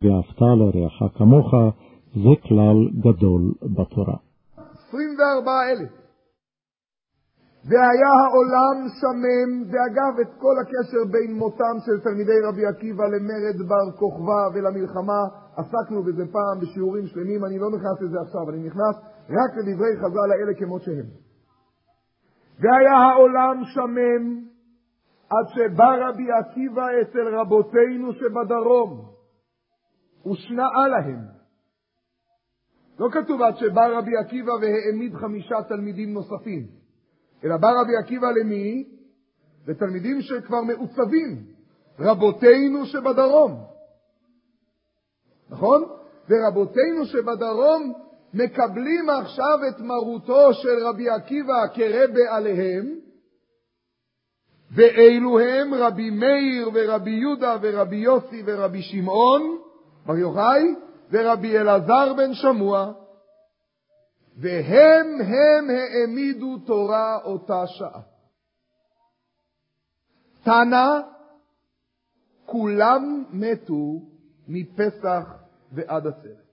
ואהבת לרעך כמוך, זה כלל גדול בתורה. 24,000. והיה העולם שמם, ואגב את כל הקשר בין מותם של תלמידי רבי עקיבא למרד בר כוכבא ולמלחמה, עסקנו בזה פעם בשיעורים שלמים, אני לא נכנס לזה עכשיו, אני נכנס רק לדברי חז"ל האלה כמות שהם. והיה העולם שמם, עד שבא רבי עקיבא אצל רבותינו שבדרום, ושנאה להם. לא כתוב עד שבא רבי עקיבא והעמיד 5 תלמידים נוספים, אלא בא רבי עקיבא למי? לתלמידים שכבר מעוצבים, רבותינו שבדרום. נכון? ורבותינו שבדרום מקבלים עכשיו את מרותו של רבי עקיבא כרבה עליהם, ואלו הם רבי מאיר ורבי יהודה ורבי יוסי ורבי שמעון בר יוחאי ורבי אלעזר בן שמוע, והם העמידו תורה אותה שעה. תנא, כולם מתו מפסח ועד עצרת.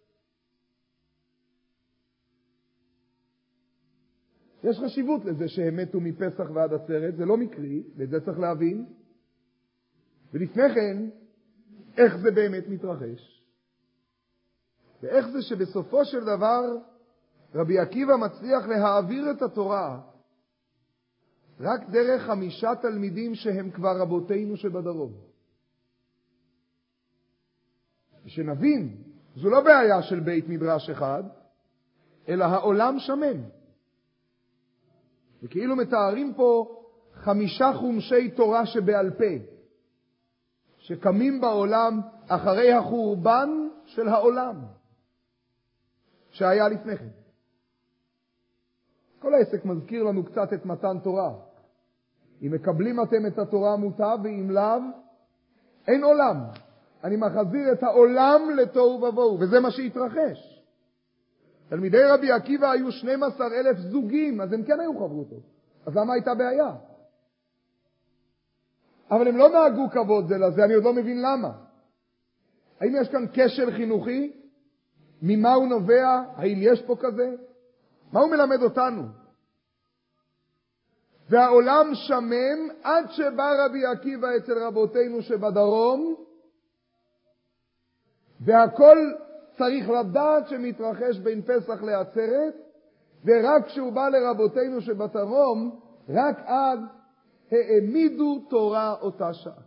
יש חשיבות לזה שהם מתו מפסח ועד עצרת, זה לא מקרי, ואת זה צריך להבין. ולפני כן, איך זה באמת מתרחש? ואיך זה שבסופו של דבר רבי עקיבא מצליח להעביר את התורה רק דרך 5 תלמידים שהם כבר רבותינו שבדרום. ושנבין, זו לא בעיה של בית מדרש אחד, אלא העולם שמם. וכאילו מתארים פה 5 חומשי תורה שבעל פה, שקמים בעולם אחרי החורבן של העולם שהיה לפני כן. כל העסק מזכיר לנו קצת את מתן תורה. אם מקבלים אתם את התורה מוטב, ואם לאו, אין עולם. אני מחזיר את העולם לתוהו ובוהו, וזה מה שהתרחש. תלמידי רבי עקיבא היו 12,000 זוגים, אז הם כן היו חברותות. אז למה הייתה בעיה? אבל הם לא נהגו כבוד זה לזה, אני עוד לא מבין למה. האם יש כאן כשל חינוכי? ממה הוא נובע? האם יש פה כזה? מה הוא מלמד אותנו? והעולם שמם עד שבא רבי עקיבא אצל רבותינו שבדרום, והכל צריך לדעת שמתרחש בין פסח לעצרת, ורק כשהוא בא לרבותינו שבדרום, רק אז העמידו תורה אותה שעה.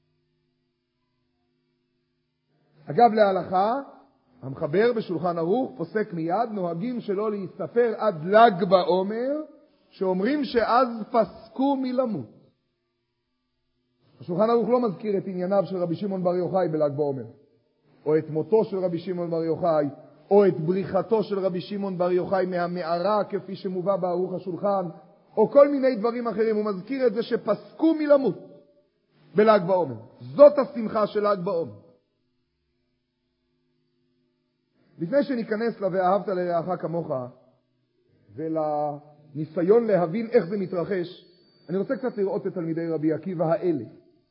אגב להלכה, המחבר בשולחן ערוך פוסק מיד, נוהגים שלא להסתפר עד ל"ג בעומר, שאומרים שאז פסקו מלמות. השולחן ערוך לא מזכיר את ענייניו של רבי שמעון בר יוחאי בל"ג בעומר, או את מותו של רבי שמעון בר יוחאי, או את בריחתו של רבי שמעון בר יוחאי מהמערה כפי שמובא בערוך השולחן, או כל מיני דברים אחרים. הוא מזכיר את זה שפסקו מלמות בל"ג בעומר. זאת השמחה של ל"ג בעומר. לפני שניכנס ל"ואהבת לרעך כמוך" ולניסיון להבין איך זה מתרחש, אני רוצה קצת לראות את תלמידי רבי עקיבא האלה.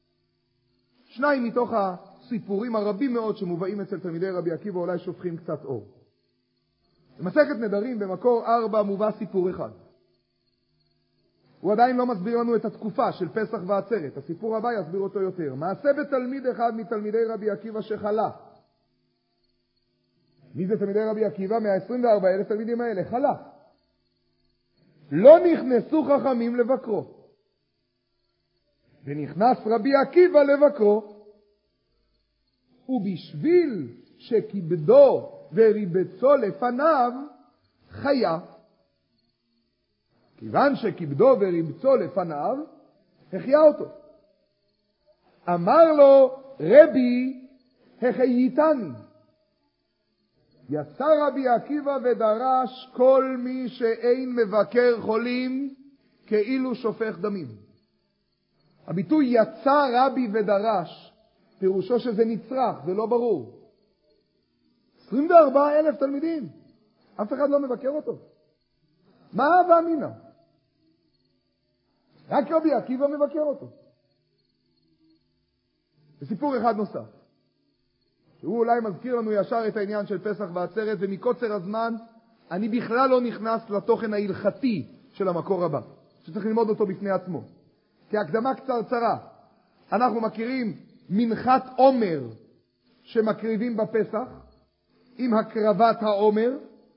2 מתוך הסיפורים הרבים מאוד שמובאים אצל תלמידי רבי עקיבא אולי שופכים קצת אור. במסכת נדרים במקור 4 מובא סיפור אחד. הוא עדיין לא מסביר לנו את התקופה של פסח ועצרת. הסיפור הבא יסביר אותו יותר. מעשה בתלמיד אחד מתלמידי רבי עקיבא שחלה. מי זה תלמידי רבי עקיבא? 124,000 תלמידים האלה. חלה. לא נכנסו חכמים לבקרו. ונכנס רבי עקיבא לבקרו. ובשביל שכיבדו וריבצו לפניו, חיה. כיוון שכיבדו וריבצו לפניו, החיה אותו. אמר לו, רבי, החייתני. יצא רבי עקיבא ודרש כל מי שאין מבקר חולים כאילו שופך דמים. הביטוי יצא רבי ודרש, פירושו שזה נצרך, זה לא ברור. 24,000 תלמידים, אף אחד לא מבקר אותו. מה אהבה אמינה? רק רבי עקיבא מבקר אותו. וסיפור אחד נוסף. שהוא אולי מזכיר לנו ישר את העניין של פסח ועצרת, ומקוצר הזמן אני בכלל לא נכנס לתוכן ההלכתי של המקור הבא, שצריך ללמוד אותו בפני עצמו. כהקדמה קצרצרה, אנחנו מכירים מנחת עומר שמקריבים בפסח, עם הקרבת העומר,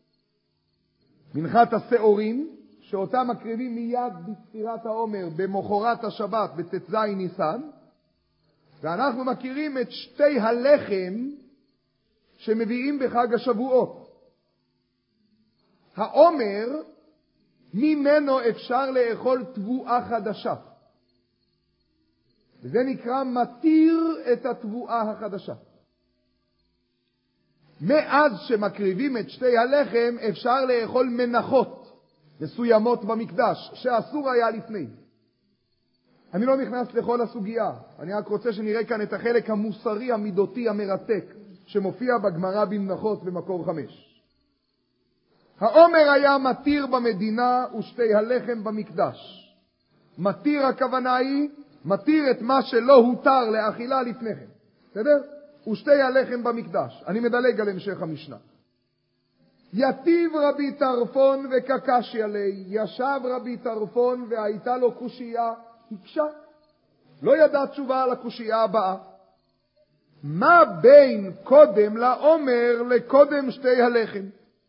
מנחת השעורים, שאותה מקריבים מיד בספירת העומר במחרת השבת בט"ז ניסן, ואנחנו מכירים את שתי הלחם שמביאים בחג השבועות. העומר, ממנו אפשר לאכול תבואה חדשה. וזה נקרא מתיר את התבואה החדשה. מאז שמקריבים את שתי הלחם אפשר לאכול מנחות מסוימות במקדש, שאסור היה לפני. אני לא נכנס לכל הסוגיה, אני רק רוצה שנראה כאן את החלק המוסרי, המידותי, המרתק, שמופיע בגמרא במנחות במקור 5. העומר היה מתיר במדינה ושתי הלחם במקדש. מתיר הכוונה היא, מתיר את מה שלא הותר לאכילה לפני כן. בסדר? ושתי הלחם במקדש. אני מדלג על המשך המשנה. יתיב רבי טרפון וקקשי עלי, ישב רבי טרפון והייתה לו קושייה, הקשה. לא ידע תשובה על הקושייה הבאה. מה בין קודם לעומר לקודם שתי הלחם?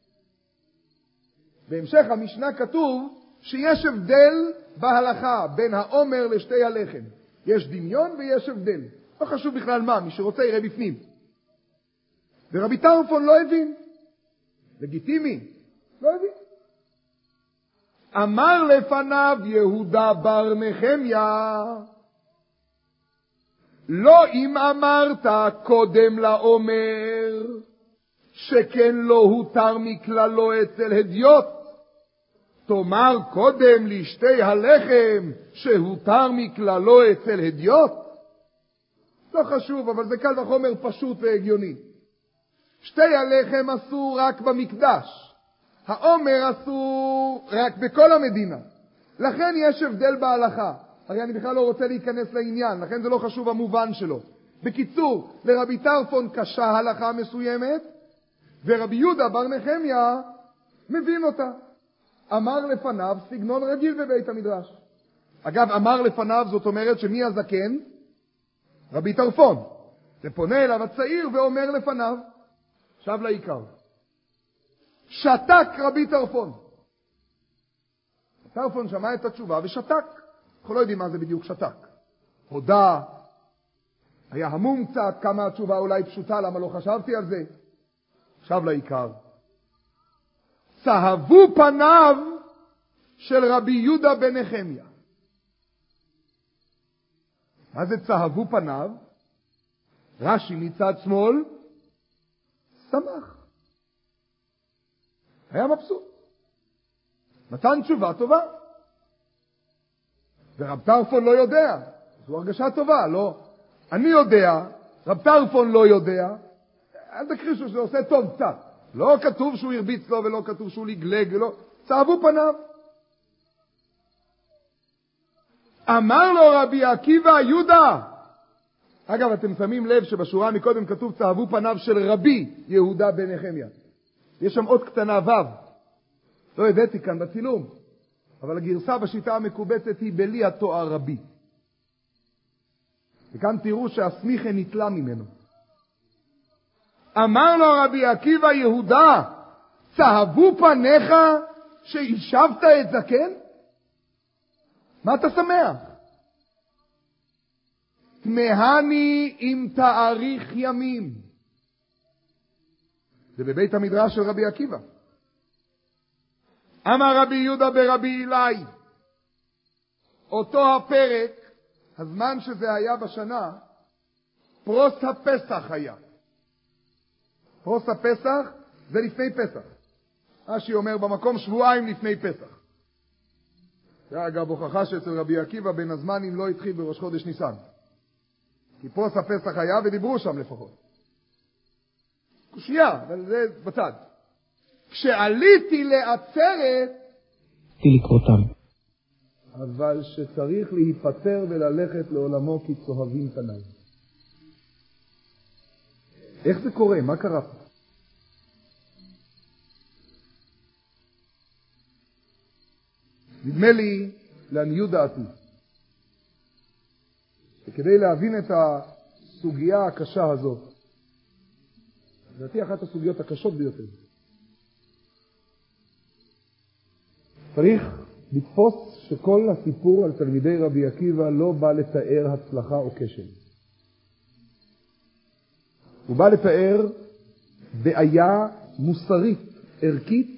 בהמשך המשנה כתוב שיש הבדל בהלכה בין העומר לשתי הלחם. יש דמיון ויש הבדל. לא חשוב בכלל מה, מי שרוצה יראה בפנים. ורבי טרפון לא הבין. לגיטימי, לא הבין. אמר לפניו יהודה בר נחמיה, לא אם אמרת קודם לעומר, שכן לא הותר מכללו אצל הדיוט, תאמר קודם לשתי הלחם שהותר מכללו אצל הדיוט. לא חשוב, אבל זה קל וחומר פשוט והגיוני. שתי הלחם אסור רק במקדש, העומר אסור רק בכל המדינה. לכן יש הבדל בהלכה. הרי אני בכלל לא רוצה להיכנס לעניין, לכן זה לא חשוב המובן שלו. בקיצור, לרבי טרפון קשה הלכה מסוימת, ורבי יהודה בר נחמיה מבין אותה. אמר לפניו סגנון רגיל בבית המדרש. אגב, אמר לפניו זאת אומרת שמי הזקן? רבי טרפון. זה פונה אליו הצעיר ואומר לפניו. עכשיו לעיקר. שתק רבי טרפון. טרפון שמע את התשובה ושתק. אנחנו לא יודעים מה זה בדיוק שתק. הודה, היה המום קצת, כמה התשובה אולי פשוטה, למה לא חשבתי על זה. עכשיו לעיקר. צהבו פניו של רבי יהודה בן נחמיה. מה זה צהבו פניו? רש"י מצד שמאל, שמח. היה מבסוט. נתן תשובה טובה. ורב טרפון לא יודע. זו הרגשה טובה, לא? אני יודע, רב טרפון לא יודע. אל תקרישו שזה עושה טוב קצת. לא כתוב שהוא הרביץ לו ולא כתוב שהוא לגלג ולא. צהבו פניו. אמר לו רבי עקיבא יהודה. אגב, אתם שמים לב שבשורה מקודם כתוב צהבו פניו של רבי יהודה בן נחמיה. יש שם עוד קטנה ו'. לא הבאתי כאן בצילום. אבל הגרסה בשיטה המקובצת היא בלי התואר רבי. וכאן תראו שהסמיכה נתלה ממנו. אמר לו רבי עקיבא יהודה, צהבו פניך שהשבת את זקן? מה אתה שמח? תמהני אם תאריך ימים. זה בבית המדרש של רבי עקיבא. אמר רבי יהודה ברבי אלי, אותו הפרק, הזמן שזה היה בשנה, פרוס הפסח היה. פרוס הפסח זה לפני פסח. רש"י אומר במקום שבועיים לפני פסח. זה אגב הוכחה שאצל רבי עקיבא בין הזמנים לא התחיל בראש חודש ניסן. כי פרוס הפסח היה ודיברו שם לפחות. קושייה, אבל זה בצד. כשעליתי לעצרת, לקרותם. אבל שצריך להיפטר וללכת לעולמו כי צוהבים פניו. איך זה קורה? מה קרה? נדמה לי, לעניות דעתי, וכדי להבין את הסוגיה הקשה הזאת, לדעתי אחת הסוגיות הקשות ביותר, צריך לתפוס שכל הסיפור על תלמידי רבי עקיבא לא בא לתאר הצלחה או כשל. הוא בא לתאר בעיה מוסרית, ערכית,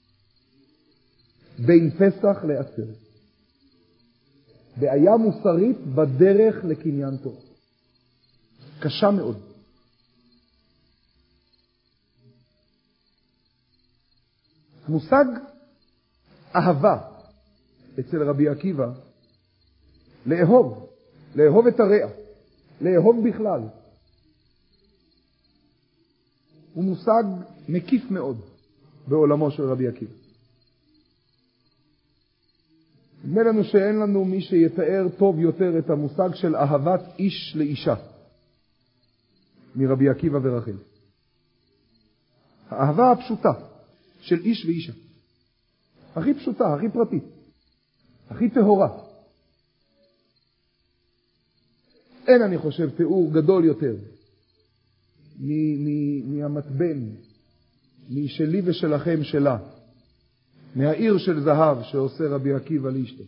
בין פסח לעצרת. בעיה מוסרית בדרך לקניין תורה. קשה מאוד. המושג אהבה אצל רבי עקיבא, לאהוב את הרע, לאהוב בכלל, הוא מושג מקיף מאוד בעולמו של רבי עקיבא. נדמה לנו שאין לנו מי שיתאר טוב יותר את המושג של אהבת איש לאישה מרבי עקיבא ורחל. האהבה הפשוטה של איש ואישה, הכי פשוטה, הכי פרטית, הכי טהורה. אין, אני חושב, תיאור גדול יותר מהמתבן, משלי ושלכם שלה, מהעיר של זהב שעושה רבי עקיבא לאשתו,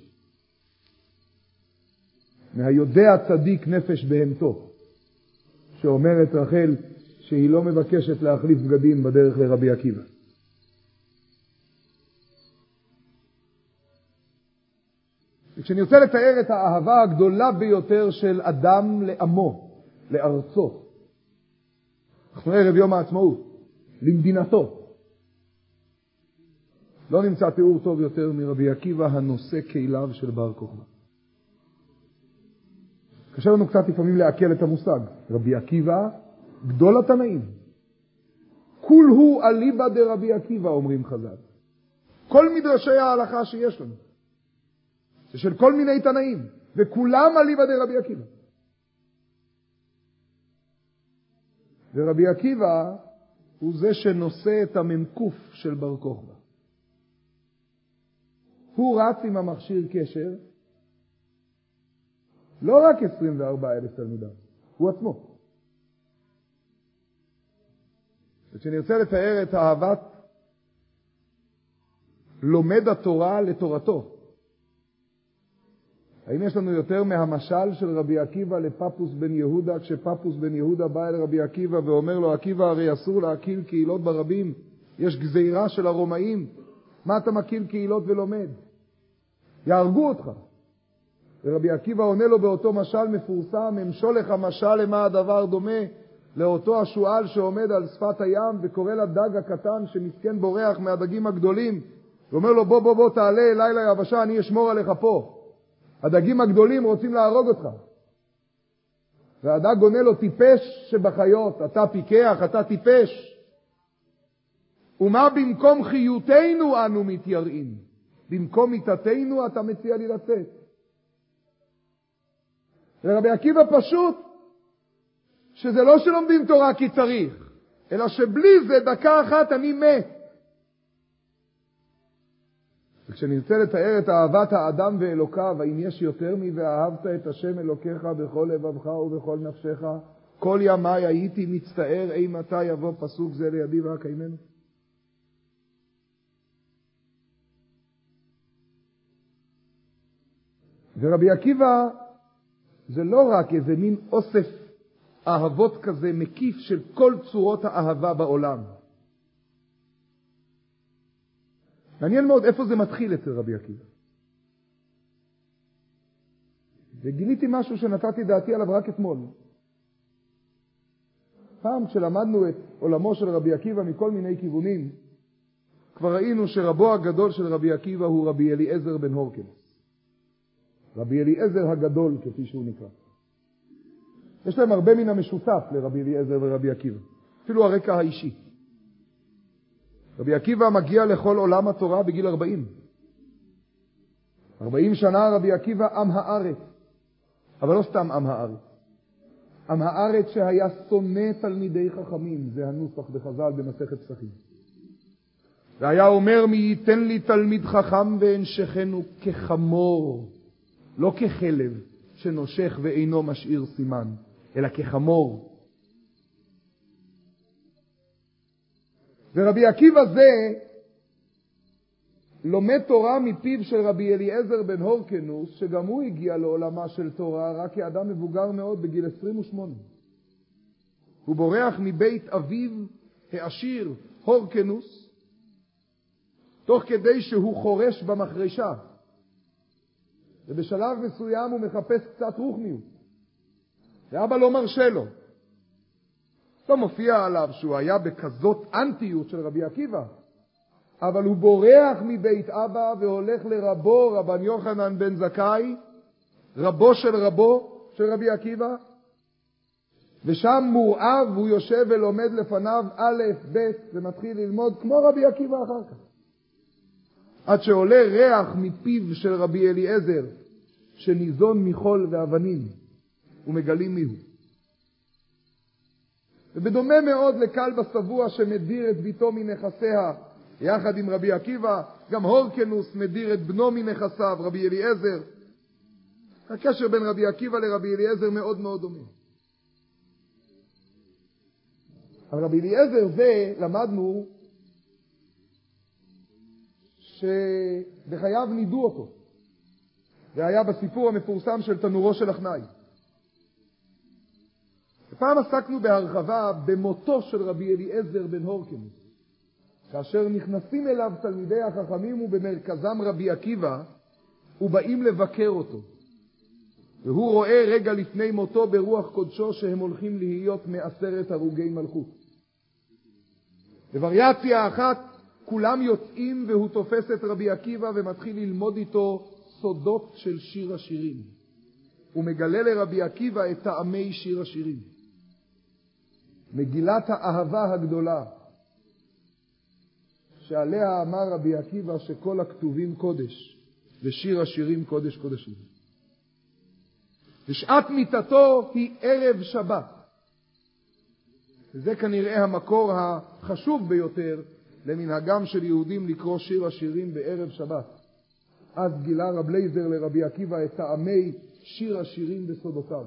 מהיודע צדיק נפש בהמתו, שאומרת רחל שהיא לא מבקשת להחליף בגדים בדרך לרבי עקיבא. וכשאני רוצה לתאר את האהבה הגדולה ביותר של אדם לעמו, לארצו, אנחנו ערב יום העצמאות, למדינתו, לא נמצא תיאור טוב יותר מרבי עקיבא הנושא כליו של בר כוכבא. קשה לנו קצת לפעמים לעכל את המושג. רבי עקיבא, גדול התנאים. כול הוא אליבא דרבי עקיבא, אומרים חז"ל. כל מדרשי ההלכה שיש לנו, זה של כל מיני תנאים, וכולם אליבא דרבי עקיבא. ורבי עקיבא הוא זה שנושא את המנקוף של בר כוכבא. הוא רץ עם המכשיר קשר, לא רק 24,000 תלמידיו, הוא עצמו. וכשנרצה לתאר את אהבת לומד התורה לתורתו, האם יש לנו יותר מהמשל של רבי עקיבא לפפוס בן יהודה, כשפפוס בן יהודה בא אל רבי עקיבא ואומר לו, עקיבא, הרי אסור להקיל קהילות ברבים, יש גזירה של הרומאים, מה אתה מקיל קהילות ולומד? יהרגו אותך. ורבי עקיבא עונה לו באותו משל מפורסם, אמשול לך משל למה הדבר דומה, לאותו השואל שעומד על שפת הים וקורא לדג הקטן שמסכן בורח מהדגים הגדולים, ואומר לו בוא תעלה אליי ליבשה, אני אשמור עליך פה. הדגים הגדולים רוצים להרוג אותך. והדג עונה לו, טיפש שבחיות, אתה פיקח, אתה טיפש. ומה במקום חיותנו אנו מתייראים? במקום מיתתנו אתה מציע לי לצאת. ורבי עקיבא פשוט, שזה לא שלומדים תורה כי צריך, אלא שבלי זה דקה אחת אני מת. וכשנרצה לתאר את אהבת האדם ואלוקיו, האם יש יותר ואהבת את השם אלוקיך בכל לבבך ובכל נפשך, כל ימי הייתי מצטער אימתי יבוא פסוק זה לידי והקיימנו. ורבי עקיבא זה לא רק איזה מין אוסף אהבות כזה מקיף של כל צורות האהבה בעולם. מעניין מאוד איפה זה מתחיל אצל רבי עקיבא. וגיליתי משהו שנתתי דעתי עליו רק אתמול. פעם כשלמדנו את עולמו של רבי עקיבא מכל מיני כיוונים, כבר ראינו שרבו הגדול של רבי עקיבא הוא רבי אליעזר בן הורקנס. רבי אליעזר הגדול, כפי שהוא נקרא. יש להם הרבה מן המשותף לרבי אליעזר ורבי עקיבא. אפילו הרקע האישי. רבי עקיבא מגיע לכל עולם התורה בגיל 40. 40 שנה רבי עקיבא עם הארץ. אבל לא סתם עם הארץ. עם הארץ שהיה שונא תלמידי חכמים, זה הנוסח בחז"ל במסכת פסחים. והיה אומר מי ייתן לי תלמיד חכם ואנשכנו כחמור, לא כחלב שנושך ואינו משאיר סימן, אלא כחמור. ורבי עקיבא זה לומד תורה מפיו של רבי אליעזר בן הורקנוס, שגם הוא הגיע לעולמה של תורה רק כאדם מבוגר מאוד בגיל 28. הוא בורח מבית אביו העשיר הורקנוס, תוך כדי שהוא חורש במחרשה. ובשלב מסוים הוא מחפש קצת רוחניות. ואבא לא מרשה לו. לא מופיע עליו שהוא היה בכזאת אנטיות של רבי עקיבא, אבל הוא בורח מבית אבא והולך לרבו, רבן יוחנן בן זכאי, רבו של רבי עקיבא, ושם מורעב הוא יושב ולומד לפניו א' ב' ומתחיל ללמוד כמו רבי עקיבא אחר כך. עד שעולה ריח מפיו של רבי אליעזר שניזון מחול ואבנים ומגלים מיהו. ובדומה מאוד לקלבא שבוע שמדיר את ביתו מנכסיה יחד עם רבי עקיבא, גם הורקנוס מדיר את בנו מנכסיו, רבי אליעזר. הקשר בין רבי עקיבא לרבי אליעזר מאוד מאוד דומה. אבל רבי אליעזר זה למדנו שבחייו נידו אותו. זה היה בסיפור המפורסם של תנורו של אחנאי. פעם עסקנו בהרחבה במותו של רבי אליעזר בן הורקנוס. כאשר נכנסים אליו תלמידי החכמים ובמרכזם רבי עקיבא, ובאים לבקר אותו. והוא רואה רגע לפני מותו ברוח קודשו שהם הולכים להיות 10 הרוגי מלכות. בווריאציה אחת כולם יוצאים והוא תופס את רבי עקיבא ומתחיל ללמוד איתו סודות של שיר השירים. הוא מגלה לרבי עקיבא את טעמי שיר השירים. מגילת האהבה הגדולה שעליה אמר רבי עקיבא שכל הכתובים קודש ושיר השירים קודש קודשים. ושעת מיתתו היא ערב שבת. וזה כנראה המקור החשוב ביותר למנהגם של יהודים לקרוא שיר השירים בערב שבת. אז גילה רב לייזר לרבי עקיבא את טעמי שיר השירים בסודותיו.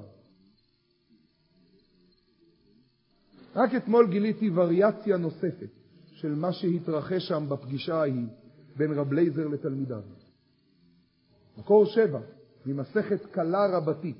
רק אתמול גיליתי וריאציה נוספת של מה שהתרחש שם בפגישה ההיא בין רב לייזר לתלמידיו. מקור 7 ממסכת קלה רבתי.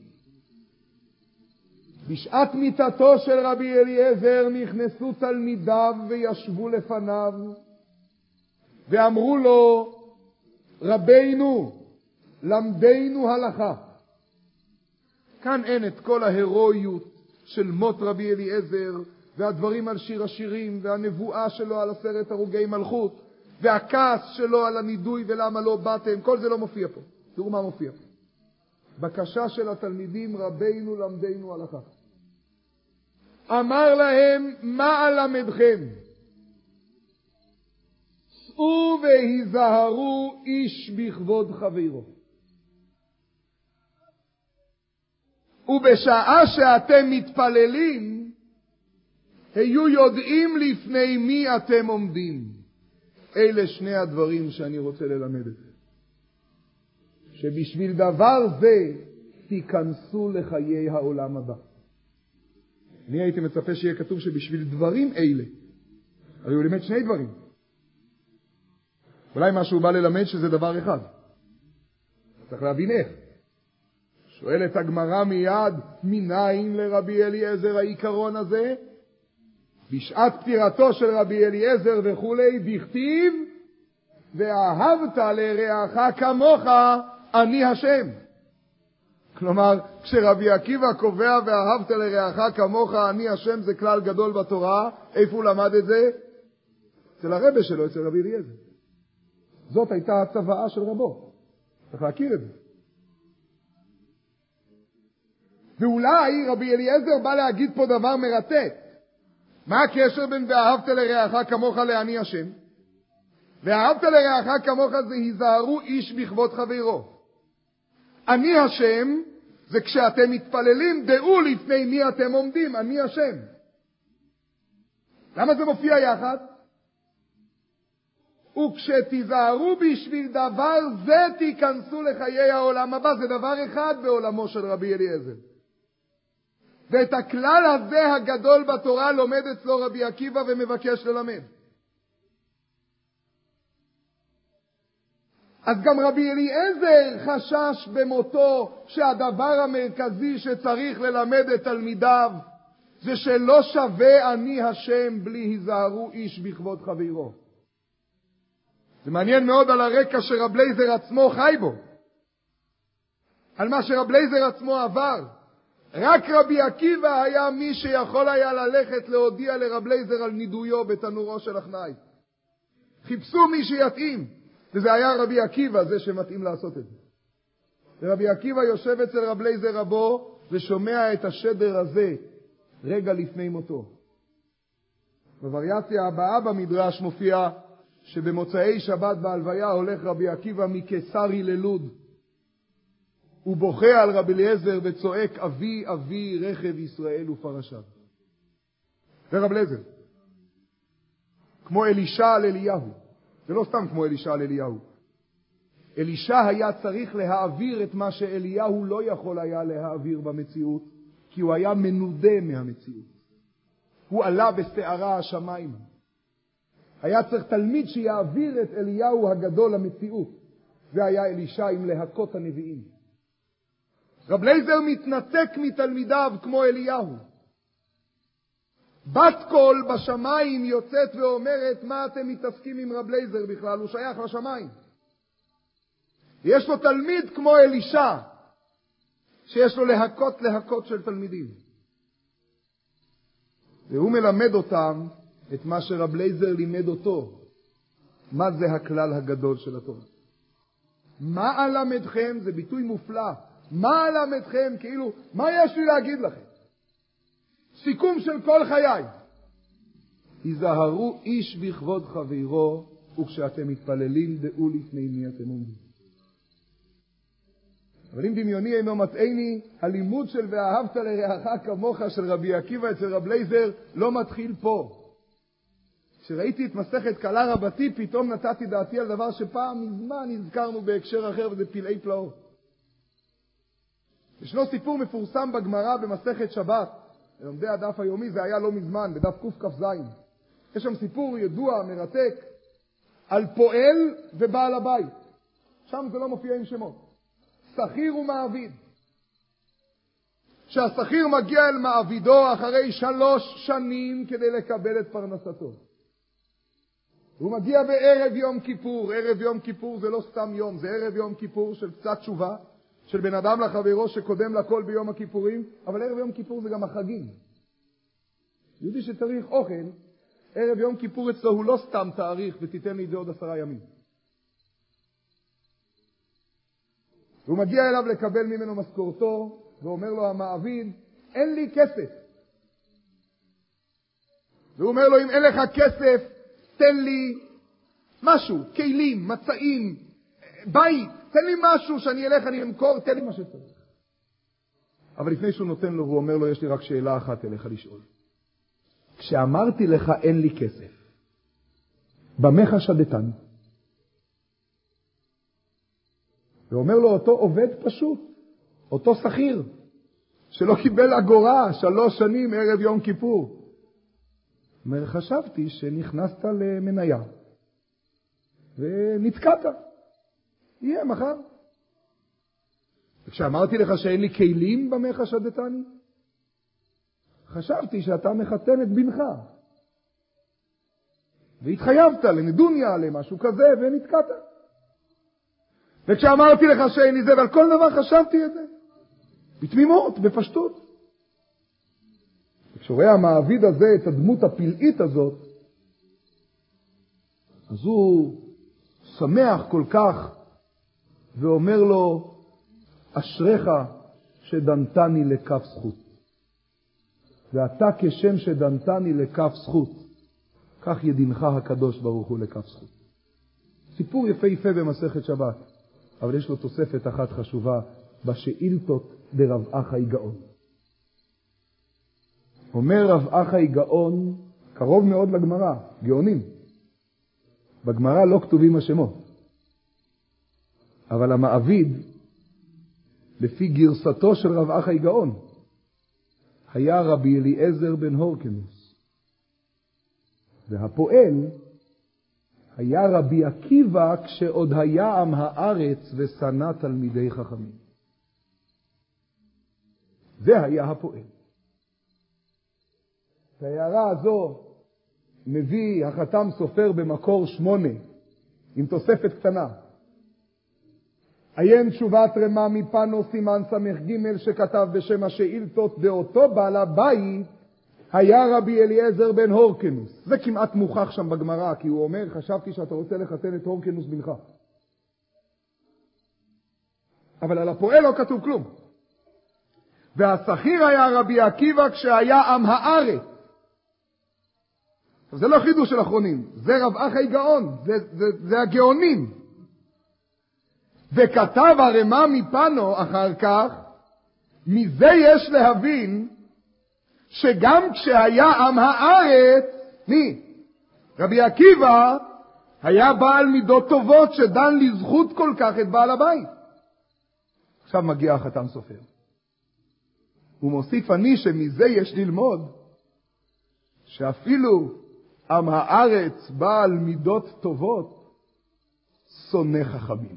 בשעת מיתתו של רבי אליעזר נכנסו תלמידיו וישבו לפניו ואמרו לו, רבינו, למדנו הלכה. כאן אין את כל ההירואיות של מות רבי אליעזר והדברים על שיר השירים והנבואה שלו על 10 הרוגי מלכות והכעס שלו על הנידוי ולמה לא באתם. כל זה לא מופיע פה. תראו מה מופיע פה. בקשה של התלמידים, רבינו למדנו הלכה. אמר להם, מה אלמדכם? צאו והיזהרו איש בכבוד חברו. ובשעה שאתם מתפללים, היו יודעים לפני מי אתם עומדים. אלה שני הדברים שאני רוצה ללמד אתכם. שבשביל דבר זה תיכנסו לחיי העולם הבא. אני הייתי מצפה שיהיה כתוב שבשביל דברים אלה. הרי הוא לימד 2 דברים. אולי מה שהוא בא ללמד שזה דבר אחד. צריך להבין איך. שואלת הגמרא מיד, מניין לרבי אליעזר העיקרון הזה? בשעת פטירתו של רבי אליעזר וכולי, דכתיב, ואהבת לרעך כמוך, אני השם. כלומר, כשרבי עקיבא קובע ואהבת לרעך כמוך, אני השם, זה כלל גדול בתורה. איפה הוא למד את זה? אצל הרבא שלו, אצל רבי אליעזר. זאת הייתה הצוואה של רבו. צריך להכיר את זה. ואולי רבי אליעזר בא להגיד פה דבר מרתק. מה הקשר בין ואהבת לרעך כמוך לאני השם? ואהבת לרעך כמוך זה היזהרו איש בכבוד חברו. אני השם זה כשאתם מתפללים, דעו לפני מי אתם עומדים, אני השם. למה זה מופיע יחד? וכשתיזהרו בשביל דבר זה תיכנסו לחיי העולם הבא. זה דבר אחד בעולמו של רבי אליעזר. ואת הכלל הזה הגדול בתורה לומד אצלו רבי עקיבא ומבקש ללמד. אז גם רבי אליעזר חשש במותו שהדבר המרכזי שצריך ללמד את תלמידיו זה שלא שווה אני השם בלי היזהרו איש בכבוד חברו. זה מעניין מאוד על הרקע שרב אליעזר עצמו חי בו, על מה שרב אליעזר עצמו עבר. רק רבי עקיבא היה מי שיכול היה ללכת להודיע לרב אליעזר על נידויו בתנורו של החנאי. חיפשו מי שיתאים, וזה היה רבי עקיבא זה שמתאים לעשות את זה. ורבי עקיבא יושב אצל רב אליעזר רבו ושומע את השדר הזה רגע לפני מותו. בווריאציה הבאה במדרש מופיע שבמוצאי שבת בהלוויה הולך רבי עקיבא מקיסרי ללוד. הוא בוכה על רבי אליעזר וצועק אבי אבי רכב ישראל ופרשיו. ורב אליעזר כמו אלישע על אליהו. זה לא סתם כמו אלישע על אליהו. אלישע היה צריך להעביר את מה שאליהו לא יכול היה להעביר במציאות, כי הוא היה מנודה מהמציאות. הוא עלה בסערה השמיים. היה צריך תלמיד שיעביר את אליהו הגדול למציאות. זה היה אלישע עם להקות הנביאים. רב אליעזר מתנתק מתלמידיו כמו אליהו. בת קול בשמיים יוצאת ואומרת, מה אתם מתעסקים עם רב אליעזר בכלל? הוא שייך לשמיים. יש לו תלמיד כמו אלישע, שיש לו להקות של תלמידים. והוא מלמד אותם את מה שרב אליעזר לימד אותו. מה זה הכלל הגדול של התורה? מה אלמדכם? זה ביטוי מופלא. מה אלמדכם? כאילו, מה יש לי להגיד לכם? סיכום של כל חיי. היזהרו איש בכבוד חברו, וכשאתם מתפללים דעו לפני מי אתם עומדים. אבל אם דמיוני אינו מטעני, הלימוד של ואהבת לרעך כמוך של רבי עקיבא אצל רב אליעזר לא מתחיל פה. כשראיתי את מסכת קלה רבתי, פתאום נתתי דעתי על דבר שפעם מזמן נזכרנו בהקשר אחר, וזה פלאי פלאות. ישנו סיפור מפורסם בגמרא במסכת שבת, לומדי הדף היומי, זה היה לא מזמן, בדף קכ"ז. יש שם סיפור ידוע, מרתק, על פועל ובעל הבית. שם זה לא מופיע עם שמות. שכיר ומעביד. שהשכיר מגיע אל מעבידו אחרי 3 שנים כדי לקבל את פרנסתו. הוא מגיע בערב יום כיפור. ערב יום כיפור זה לא סתם יום, זה ערב יום כיפור של קצת תשובה, של בן אדם לחברו שקודם לכל ביום הכיפורים, אבל ערב יום כיפור זה גם החגים. יהודי שצריך אוכל, ערב יום כיפור אצלו הוא לא סתם תאריך ותיתן לי את זה עוד 10 ימים. הוא מגיע אליו לקבל ממנו משכורתו, ואומר לו המעביד, אין לי כסף. והוא אומר לו, אם אין לך כסף, תן לי משהו, כלים, מצעים, בית, תן לי משהו שאני אלך, אני אמכור, תן לי מה שצריך. אבל לפני שהוא נותן לו, הוא אומר לו, יש לי רק שאלה אחת אליך לשאול. כשאמרתי לך אין לי כסף, במה חשדתני? ואומר לו אותו עובד פשוט, אותו שכיר, שלא קיבל אגורה 3 שנים ערב יום כיפור. אומר, חשבתי שנכנסת למניה, ונתקעת. יהיה מחר. וכשאמרתי לך שאין לי כלים במה חשדתני, חשבתי שאתה מחתן את בנך. והתחייבת לנדוניה, למשהו כזה, ונתקעת. וכשאמרתי לך שאין לי זה, ועל כל דבר חשבתי את זה. בתמימות, בפשטות. וכשרואה המעביד הזה את הדמות הפלאית הזאת, אז הוא שמח כל כך, ואומר לו, אשריך שדנתני לכף זכות. ואתה כשם שדנתני לכף זכות, כך ידינך הקדוש ברוך הוא לכף זכות. סיפור יפה במסכת שבת, אבל יש לו תוספת אחת חשובה, בשאילתות דרב אחי גאון. אומר רב אחי גאון, קרוב מאוד לגמרא, גאונים. בגמרא לא כתובים השמות. אבל המעביד, לפי גרסתו של רב אחי גאון, היה רבי אליעזר בן הורקנוס. והפועל היה רבי עקיבא כשעוד היה עם הארץ ושנא תלמידי חכמים. זה היה הפועל. את ההערה הזו מביא החתם סופר במקור 8 עם תוספת קטנה. עיין תשובת רמה מפנו סימן סמך ג' שכתב בשם השאילתות דאותו בעל הבית היה רבי אליעזר בן הורקנוס. זה כמעט מוכח שם בגמרא, כי הוא אומר, חשבתי שאתה רוצה לחתן את הורקנוס בנך. אבל על הפועל לא כתוב כלום. והשכיר היה רבי עקיבא כשהיה עם הארץ. זה לא חידוש של אחרונים, זה רב אחי גאון, זה הגאונים. וכתב הרמה מפנו אחר כך, מזה יש להבין שגם כשהיה עם הארץ, מי? רבי עקיבא היה בעל מידות טובות שדן לזכות כל כך את בעל הבית. עכשיו מגיע החתם סופר. הוא מוסיף אני שמזה יש ללמוד שאפילו עם הארץ בעל מידות טובות שונא חכמים.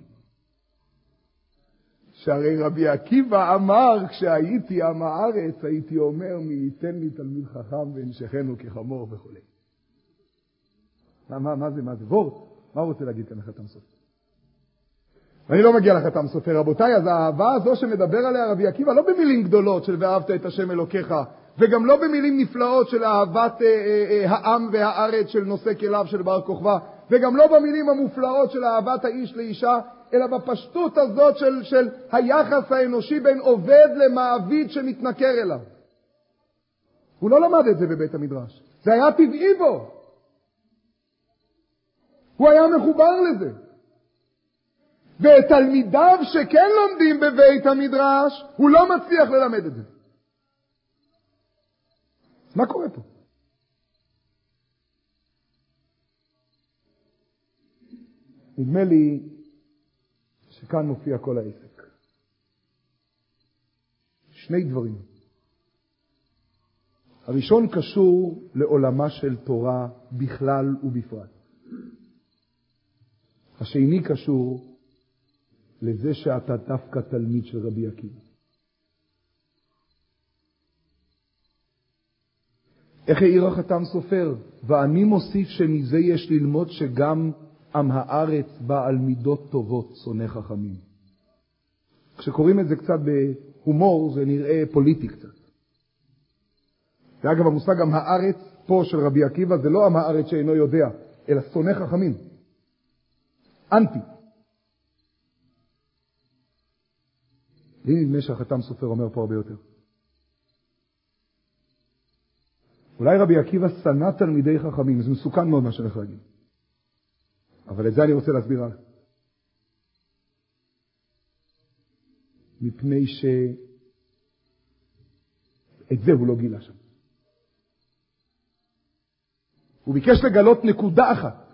שהרי רבי עקיבא אמר כשהייתי עם הארץ הייתי אומר מי ייתן לי תלמיד חכם והנשכנו כחמור וכו'. מה זה? וורט? מה הוא רוצה להגיד כאן לחתם סופר? אני לא מגיע לחתם סופר, רבותיי, אז האהבה הזו שמדבר עליה רבי עקיבא לא במילים גדולות של ואהבת את השם אלוקיך, וגם לא במילים נפלאות של אהבת העם והארץ של נושא כליו של בר כוכבא, וגם לא במילים המופלאות של אהבת האיש לאישה, אלא בפשטות הזאת של היחס האנושי בין עובד למעביד שמתנכר אליו. הוא לא למד את זה בבית המדרש, זה היה טבעי בו. הוא היה מחובר לזה. ואת תלמידיו שכן לומדים בבית המדרש, הוא לא מצליח ללמד את זה. מה קורה פה? נדמה לי שכאן מופיע כל העסק. שני דברים. הראשון קשור לעולמה של תורה בכלל ובפרט. השני קשור לזה שאתה דווקא תלמיד של רבי עקיבא. איך העיר החתם סופר? ואני מוסיף שמזה יש ללמוד שגם עם הארץ בעל מידות טובות שונא חכמים. כשקוראים את זה קצת בהומור זה נראה פוליטי קצת. ואגב המושג עם הארץ פה של רבי עקיבא זה לא עם הארץ שאינו יודע, אלא שונא חכמים. אנטי. לי נדמה שהחתם סופר אומר פה הרבה יותר. אולי רבי עקיבא שנא תלמידי חכמים, זה מסוכן מאוד מה שאני הולך להגיד. אבל את זה אני רוצה להסביר הלאה. מפני את זה הוא לא גילה שם. הוא ביקש לגלות נקודה אחת,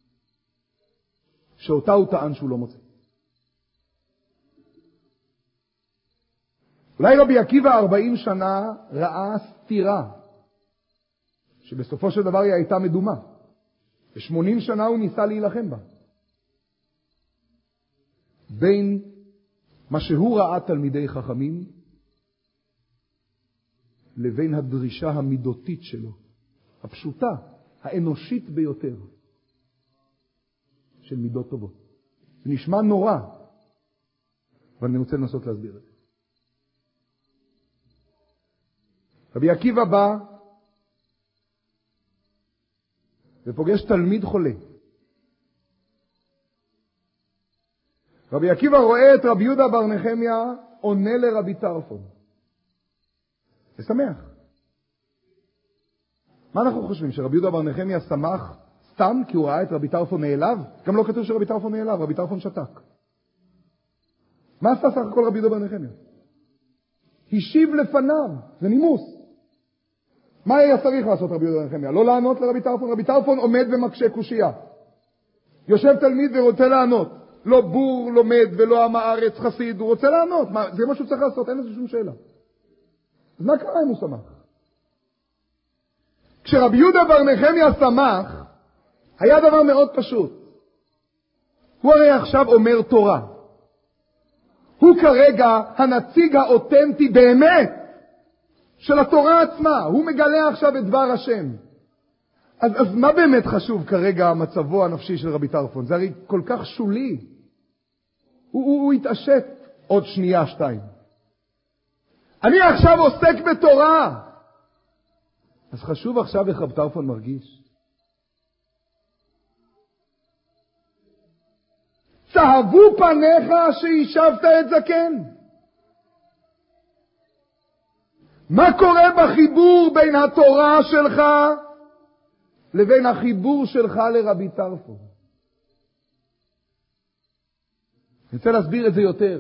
שאותה הוא טען שהוא לא מוצא. אולי רבי עקיבא 40 שנה ראה סתירה, שבסופו של דבר היא הייתה מדומה. ב-80 שנה הוא ניסה להילחם בה. בין מה שהוא ראה תלמידי חכמים, לבין הדרישה המידותית שלו, הפשוטה, האנושית ביותר, של מידות טובות. זה נשמע נורא, אבל אני רוצה לנסות להסביר את זה. רבי עקיבא בא ופוגש תלמיד חולה. רבי עקיבא רואה את רבי יהודה בר נחמיה עונה לרבי טרפון. ושמח. מה אנחנו חושבים? שרבי יהודה בר נחמיה שמח סתם כי הוא ראה את רבי טרפון נעלב? גם לא כתוב שרבי טרפון נעלב, רבי טרפון שתק. מה עשה סך הכל רבי יהודה בר נחמיה? השיב לפניו, זה נימוס. מה היה צריך לעשות רבי יהודה בן נחמיה? לא לענות לרבי טרפון. רבי טרפון עומד ומקשה קושייה. יושב תלמיד ורוצה לענות. לא בור לומד ולא עם הארץ חסיד, הוא רוצה לענות. זה מה שהוא צריך לעשות, אין לזה שום שאלה. אז מה קרה אם הוא שמח? כשרבי יהודה בר נחמיה שמח, היה דבר מאוד פשוט. הוא הרי עכשיו אומר תורה. הוא כרגע הנציג האותנטי באמת של התורה עצמה. הוא מגלה עכשיו את דבר השם. אז מה באמת חשוב כרגע מצבו הנפשי של רבי טרפון? זה הרי כל כך שולי. הוא התעשת עוד שנייה, שתיים. אני עכשיו עוסק בתורה. אז חשוב עכשיו איך רבי טרפון מרגיש. צהבו פניך שישבת את זקן. מה קורה בחיבור בין התורה שלך לבין החיבור שלך לרבי טרפון? אני רוצה להסביר את זה יותר.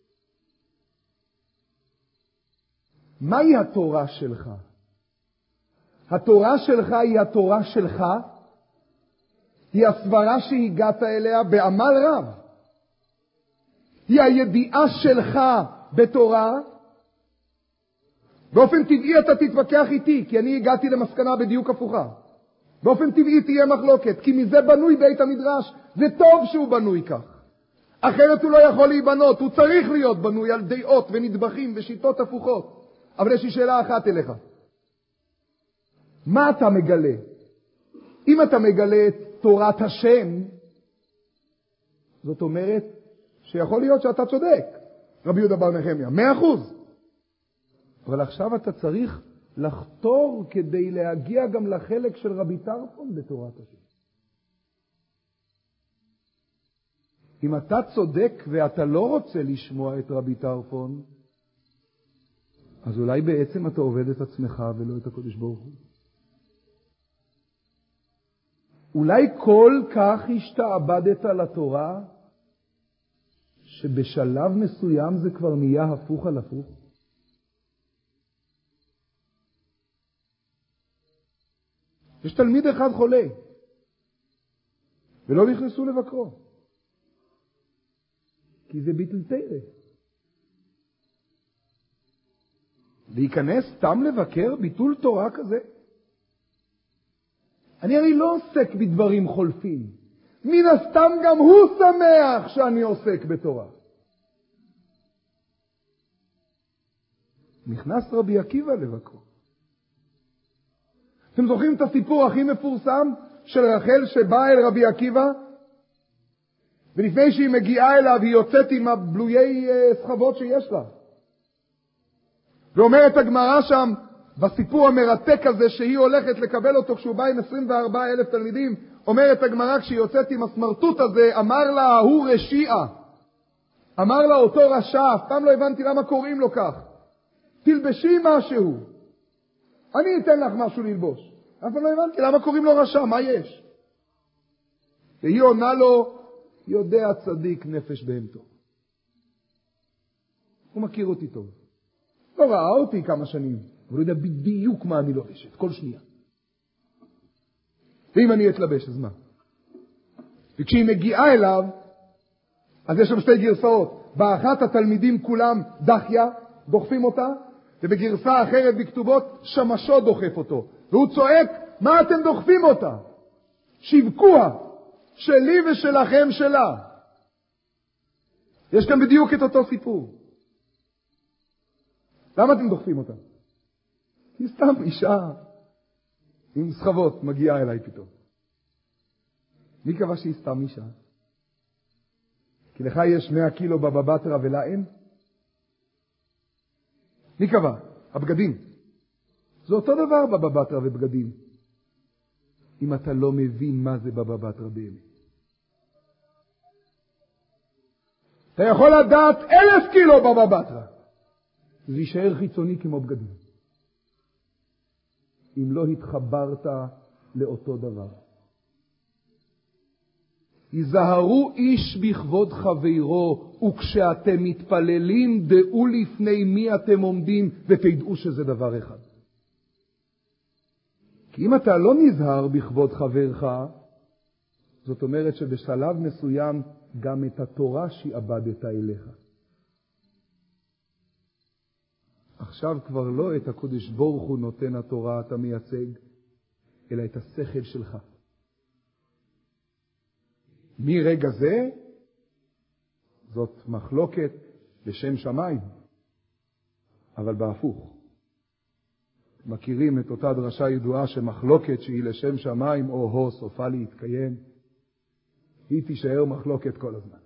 מהי התורה שלך? התורה שלך היא התורה שלך, היא הסברה שהגעת אליה בעמל רב. היא הידיעה שלך בתורה. באופן טבעי אתה תתווכח איתי, כי אני הגעתי למסקנה בדיוק הפוכה. באופן טבעי תהיה מחלוקת, כי מזה בנוי בית המדרש. זה טוב שהוא בנוי כך. אחרת הוא לא יכול להיבנות, הוא צריך להיות בנוי על דעות ונדבכים ושיטות הפוכות. אבל יש לי שאלה אחת אליך. מה אתה מגלה? אם אתה מגלה את תורת השם, זאת אומרת שיכול להיות שאתה צודק, רבי יהודה בר נחמיה, 100%. אבל עכשיו אתה צריך לחתור כדי להגיע גם לחלק של רבי טרפון בתורת השם. אם אתה צודק ואתה לא רוצה לשמוע את רבי טרפון, אז אולי בעצם אתה עובד את עצמך ולא את הקדוש ברוך הוא. אולי כל כך השתעבדת לתורה, שבשלב מסוים זה כבר נהיה הפוך על הפוך. יש תלמיד אחד חולה, ולא נכנסו לבקרו. כי זה ביטל תורה. להיכנס סתם לבקר ביטול תורה כזה? אני הרי לא עוסק בדברים חולפים. מן הסתם גם הוא שמח שאני עוסק בתורה. נכנס רבי עקיבא לבקרו. אתם זוכרים את הסיפור הכי מפורסם של רחל שבאה אל רבי עקיבא? ולפני שהיא מגיעה אליו היא יוצאת עם הבלויי סחבות שיש לה. ואומרת הגמרא שם, בסיפור המרתק הזה שהיא הולכת לקבל אותו כשהוא בא עם 24,000 תלמידים, אומרת הגמרא כשהיא יוצאת עם הסמרטוט הזה, אמר לה הוא רשיעה. אמר לה אותו רשע, אף פעם לא הבנתי למה קוראים לו כך. תלבשי משהו. אני אתן לך משהו ללבוש. אף פעם לא הבנתי למה קוראים לו רשע, מה יש? והיא עונה לו, יודע צדיק נפש בהמתו. הוא מכיר אותי טוב. לא ראה אותי כמה שנים, אבל הוא יודע בדיוק מה אני לובשת, כל שנייה. ואם אני אתלבש, אז מה? וכשהיא מגיעה אליו, אז יש שם שתי גרסאות. באחת התלמידים כולם דחיה, דוחפים אותה, ובגרסה אחרת בכתובות, שמשו דוחף אותו. והוא צועק, מה אתם דוחפים אותה? שבקוה, שלי ושלכם שלה. יש כאן בדיוק את אותו סיפור. למה אתם דוחפים אותה? כי סתם אישה עם סחבות מגיעה אליי פתאום. מי קבע שהיא סתם אישה? כי לך יש 100 קילו בבא בתרא ולה אין? מי קבע? הבגדים. זה אותו דבר בבא בתרא ובגדים. אם אתה לא מבין מה זה בבא בתרא באמת. אתה יכול לדעת 1,000 קילו בבא בתרא. זה יישאר חיצוני כמו בגדים. אם לא התחברת לאותו דבר. יזהרו איש בכבוד חברו, וכשאתם מתפללים דעו לפני מי אתם עומדים, ותדעו שזה דבר אחד. כי אם אתה לא נזהר בכבוד חברך, זאת אומרת שבשלב מסוים גם את התורה שעבדת אליך. עכשיו כבר לא את הקודש ברוך הוא נותן התורה אתה מייצג, אלא את השכל שלך. מרגע זה, זאת מחלוקת לשם שמיים, אבל בהפוך. מכירים את אותה דרשה ידועה שמחלוקת שהיא לשם שמיים או הו סופה להתקיים, היא תישאר מחלוקת כל הזמן.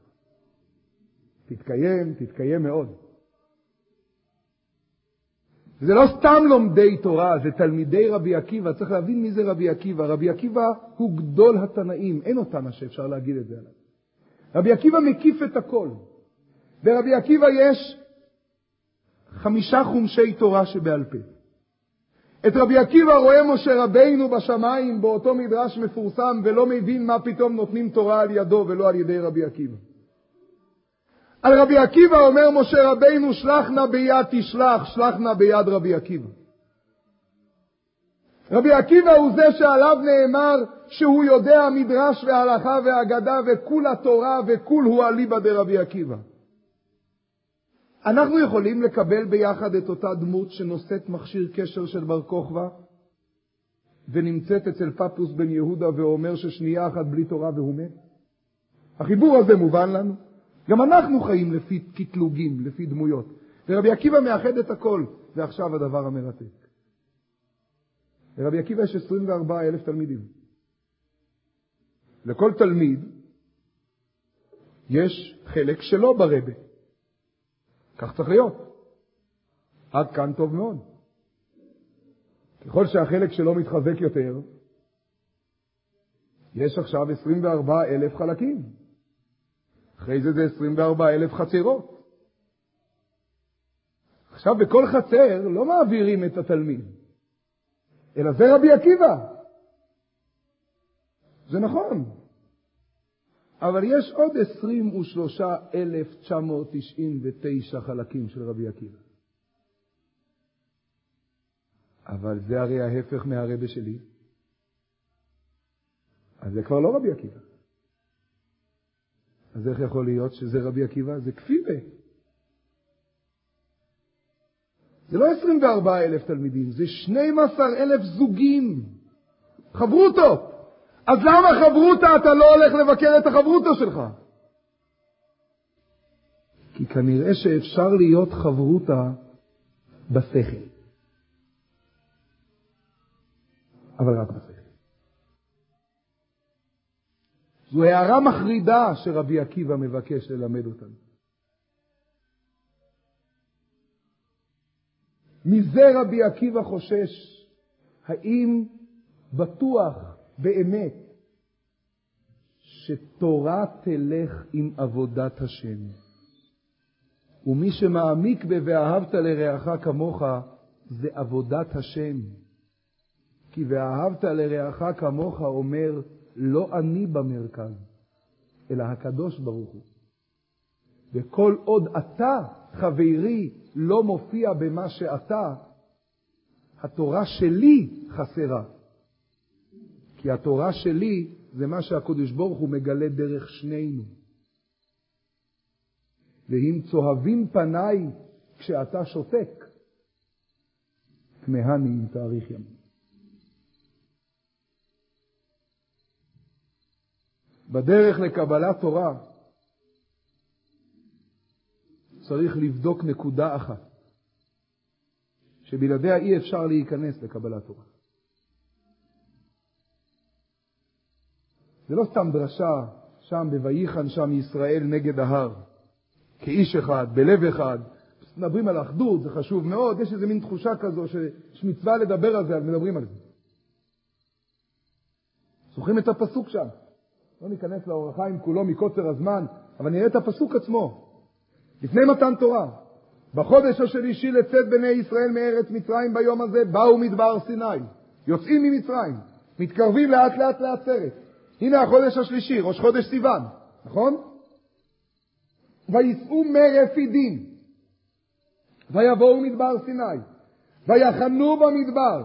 תתקיים מאוד. זה לא סתם לומדי תורה, זה תלמידי רבי עקיבא. צריך להבין מי זה רבי עקיבא. רבי עקיבא הוא גדול התנאים, אין אותם שאפשר להגיד את זה עליו. רבי עקיבא מקיף את הכל. ברבי עקיבא יש 5 חומשי תורה שבעל פה. את רבי עקיבא רואה משה רבינו בשמיים באותו מדרש מפורסם, ולא מבין מה פתאום נותנים תורה על ידו ולא על ידי רבי עקיבא. על רבי עקיבא אומר משה רבינו, שלח נא ביד תשלח, שלח נא ביד רבי עקיבא. רבי עקיבא הוא זה שעליו נאמר שהוא יודע מדרש והלכה והאגדה וכול התורה וכול הוא אליבא דרבי עקיבא. אנחנו יכולים לקבל ביחד את אותה דמות שנושאת מכשיר קשר של בר כוכבא ונמצאת אצל פפוס בן יהודה ואומר ששנייה אחת בלי תורה והוא מת. החיבור הזה מובן לנו. גם אנחנו חיים לפי קטלוגים, לפי דמויות. ורבי עקיבא מאחד את הכל. ועכשיו הדבר המרתק. לרבי עקיבא יש 24,000 תלמידים. לכל תלמיד יש חלק שלו ברבי. כך צריך להיות. עד כאן טוב מאוד. ככל שהחלק שלו מתחזק יותר, יש עכשיו 24,000 חלקים. אחרי זה 24,000 חצרות. עכשיו בכל חצר לא מעבירים את התלמיד, אלא זה רבי עקיבא. זה נכון. אבל יש עוד 23,999 חלקים של רבי עקיבא. אבל זה הרי ההפך מהרבי שלי. אז זה כבר לא רבי עקיבא. אז איך יכול להיות שזה רבי עקיבא? זה כפירה. זה לא 24,000 תלמידים, זה 12,000 זוגים. חברותות. אז למה חברותה אתה לא הולך לבקר את החברותו שלך? כי כנראה שאפשר להיות חברותה בשכל. אבל רק בשכל. זו הערה מחרידה שרבי עקיבא מבקש ללמד אותנו. מזה רבי עקיבא חושש, האם בטוח באמת שתורה תלך עם עבודת השם. ומי שמעמיק ב"ואהבת לרעך כמוך" זה עבודת השם. כי "ואהבת לרעך כמוך" אומר לא אני במרכז, אלא הקדוש ברוך הוא. וכל עוד אתה, חברי, לא מופיע במה שאתה, התורה שלי חסרה. כי התורה שלי זה מה שהקדוש ברוך הוא מגלה דרך שנינו. ואם צוהבים פניי כשאתה שותק, כמהני עם תאריך ימים. בדרך לקבלת תורה צריך לבדוק נקודה אחת, שבלעדיה אי אפשר להיכנס לקבלת תורה. זה לא סתם דרשה שם בויחן שם ישראל נגד ההר, כאיש אחד, בלב אחד. מדברים על האחדות, זה חשוב מאוד, יש איזה מין תחושה כזו שיש מצווה לדבר על זה, אז מדברים על זה. זוכרים את הפסוק שם. לא ניכנס לאור החיים כולו מקוצר הזמן, אבל נראה את הפסוק עצמו. לפני מתן תורה, בחודש השלישי לצאת בני ישראל מארץ מצרים ביום הזה, באו מדבר סיני, יוצאים ממצרים, מתקרבים לאט לאט לעצרת. הנה החודש השלישי, ראש חודש סיוון, נכון? ויסעו מרפידים, ויבואו מדבר סיני, ויחנו במדבר,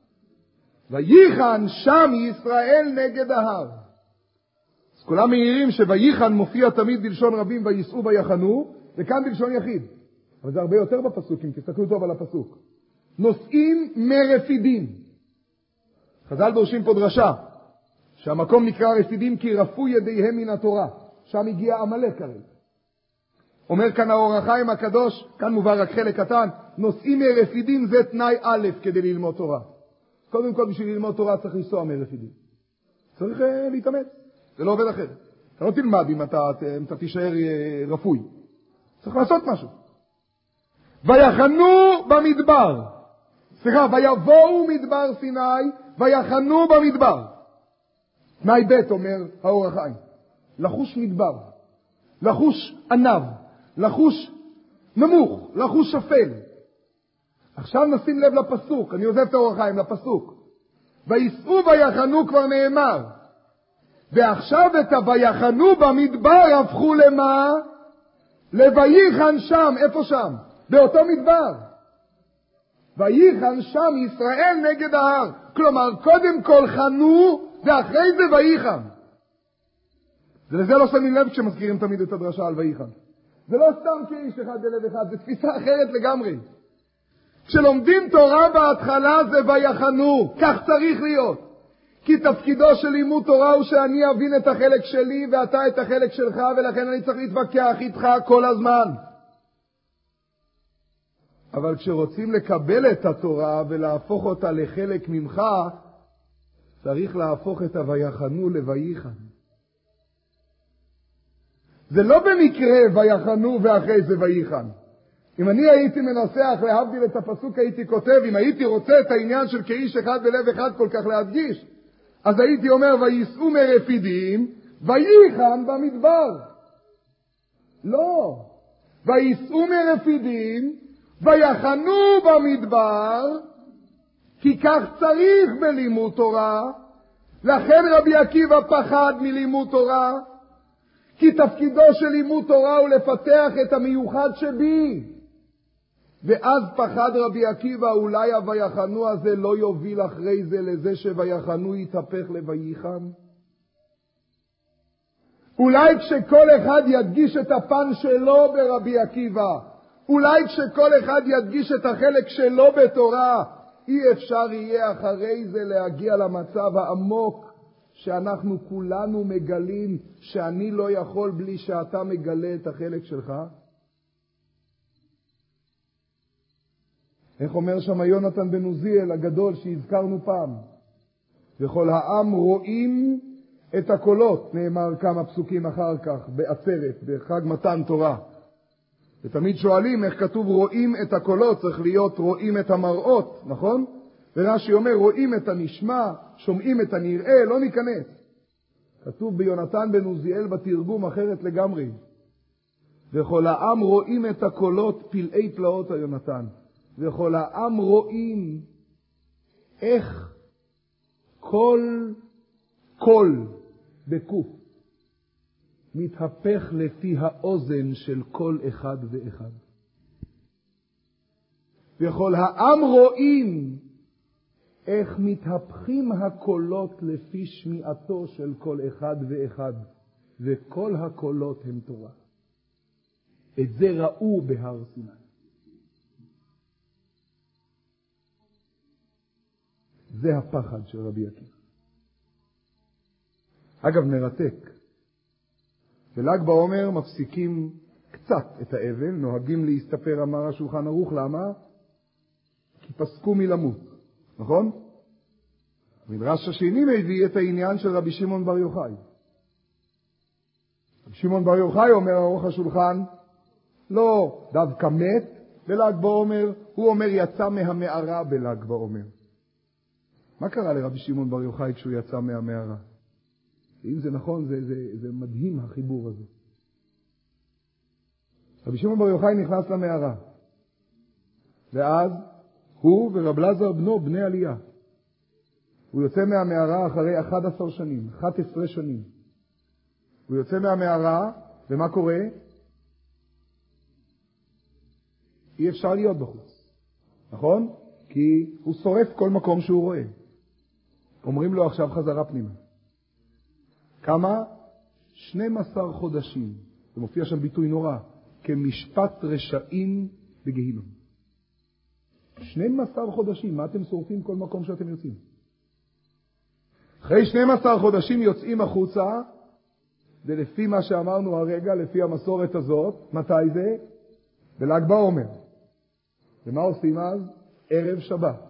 ויחן שם ישראל נגד ההר. אז כולם מעירים שויחן מופיע תמיד בלשון רבים, ויסעו ויחנו, וכאן בלשון יחיד. אבל זה הרבה יותר בפסוק, אם תסתכלו טוב על הפסוק. נוסעים מרפידים. חז"ל דורשים פה דרשה, שהמקום נקרא רפידים כי רפו ידיהם מן התורה. שם הגיע עמלק הרי. אומר כאן האור החיים הקדוש, כאן מובא רק חלק קטן, נוסעים מרפידים זה תנאי א' כדי ללמוד תורה. קודם כל בשביל ללמוד תורה צריך לנסוע מרפידים. צריך להתאמץ, זה לא עובד אחר. אתה לא תלמד אם אתה תישאר רפוי. צריך לעשות משהו. ויחנו במדבר. סליחה, ויבואו מדבר סיני, ויחנו במדבר. תנאי ב' אומר האור החיים. לחוש מדבר, לחוש ענב, לחוש נמוך, לחוש שפל. עכשיו נשים לב לפסוק, אני עוזב את האור החיים לפסוק. ויסעו ויחנו כבר נאמר. ועכשיו את הויחנו במדבר הפכו למה? לויחן שם, איפה שם? באותו מדבר. ויחן שם ישראל נגד ההר. כלומר, קודם כל חנו, ואחרי זה ויחן. ולזה לא שמים לב כשמזכירים תמיד את הדרשה על ויחן. זה לא סתם כאיש אחד בלב אחד, זה תפיסה אחרת לגמרי. כשלומדים תורה בהתחלה זה ויחנו, כך צריך להיות. כי תפקידו של לימוד תורה הוא שאני אבין את החלק שלי ואתה את החלק שלך, ולכן אני צריך להתווכח איתך כל הזמן. אבל כשרוצים לקבל את התורה ולהפוך אותה לחלק ממך, צריך להפוך את הויחנו לויחן. זה לא במקרה ויחנו ואחרי זה ויחן. אם אני הייתי מנסח להבדיל את הפסוק, הייתי כותב, אם הייתי רוצה את העניין של כאיש אחד בלב אחד כל כך להדגיש, אז הייתי אומר ויסעו מרפידים, ויחן במדבר. לא. ויסעו מרפידים, ויחנו במדבר, כי כך צריך בלימוד תורה. לכן רבי עקיבא פחד מלימוד תורה, כי תפקידו של לימוד תורה הוא לפתח את המיוחד שבי. ואז פחד רבי עקיבא, אולי הויחנו הזה לא יוביל אחרי זה לזה שויחנו יתהפך לויחן. אולי כשכל אחד ידגיש את הפן שלו ברבי עקיבא, אולי כשכל אחד ידגיש את החלק שלו בתורה, אי אפשר יהיה אחרי זה להגיע למצב העמוק שאנחנו כולנו מגלים שאני לא יכול בלי שאתה מגלה את החלק שלך. איך אומר שם יונתן בן עוזיאל הגדול שהזכרנו פעם? וכל העם רואים את הקולות, נאמר כמה פסוקים אחר כך בעצרת, בחג מתן תורה. ותמיד שואלים איך כתוב רואים את הקולות, צריך להיות רואים את המראות, נכון? ורש"י אומר רואים את הנשמע, שומעים את הנראה, לא ניכנס. כתוב ביונתן בן עוזיאל בתרגום אחרת לגמרי. וכל העם רואים את הקולות, פלאי פלאות היונתן. וכל העם רואים איך כל קול בקוף מתהפך לפי האוזן של כל אחד ואחד. וכל העם רואים איך מתהפכים הקולות לפי שמיעתו של כל אחד ואחד, וכל הקולות הם תורה. את זה ראו בהר סיני. זה הפחד של רבי עקיבא. אגב, מרתק. בל"ג בעומר מפסיקים קצת את האבל, נוהגים להסתפר, אמר השולחן ערוך, למה? כי פסקו מלמות, נכון? המדרש השני מביא את העניין של רבי שמעון בר יוחאי. רבי שמעון בר יוחאי אומר ערוך השולחן, לא דווקא מת בל"ג בעומר, הוא אומר יצא מהמערה בל"ג בעומר. מה קרה לרבי שמעון בר יוחאי כשהוא יצא מהמערה? אם זה נכון, זה מדהים החיבור הזה. רבי שמעון בר יוחאי נכנס למערה, ואז הוא ורב אלעזר בנו בני עלייה. הוא יוצא מהמערה אחרי 11 שנים. הוא יוצא מהמערה, ומה קורה? אי אפשר להיות בחוץ. נכון? כי הוא שורף כל מקום שהוא רואה. אומרים לו עכשיו חזרה פנימה. כמה? 12 חודשים. זה מופיע שם ביטוי נורא. כמשפט רשעים בגיהינום. 12 חודשים. מה אתם שורפים כל מקום שאתם יוצאים? אחרי 12 חודשים יוצאים החוצה, ולפי מה שאמרנו הרגע, לפי המסורת הזאת, מתי זה? בל"ג בעומר. ומה עושים אז? ערב שבת.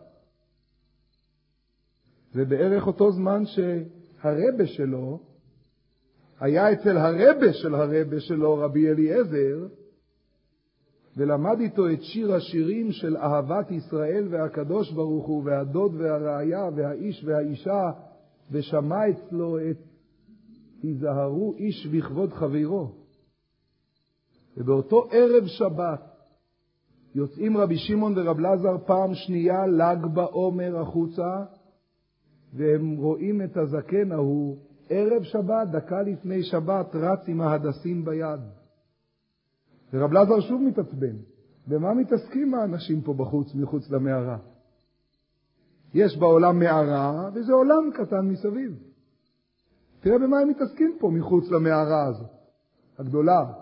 זה בערך אותו זמן שהרבא שלו, היה אצל הרבא שלו, רבי אליעזר, ולמד איתו את שיר השירים של אהבת ישראל והקדוש ברוך הוא, והדוד והרעיה והאיש והאישה, ושמע אצלו את היזהרו איש בכבוד חברו. ובאותו ערב שבת יוצאים רבי שמעון ורב אלעזר פעם שנייה ל"ג בעומר החוצה, והם רואים את הזקן ההוא ערב שבת, דקה לפני שבת, רץ עם ההדסים ביד. ורב אלעזר שוב מתעצבן. במה מתעסקים האנשים פה בחוץ, מחוץ למערה? יש בעולם מערה, וזה עולם קטן מסביב. תראה במה הם מתעסקים פה מחוץ למערה הזאת, הגדולה.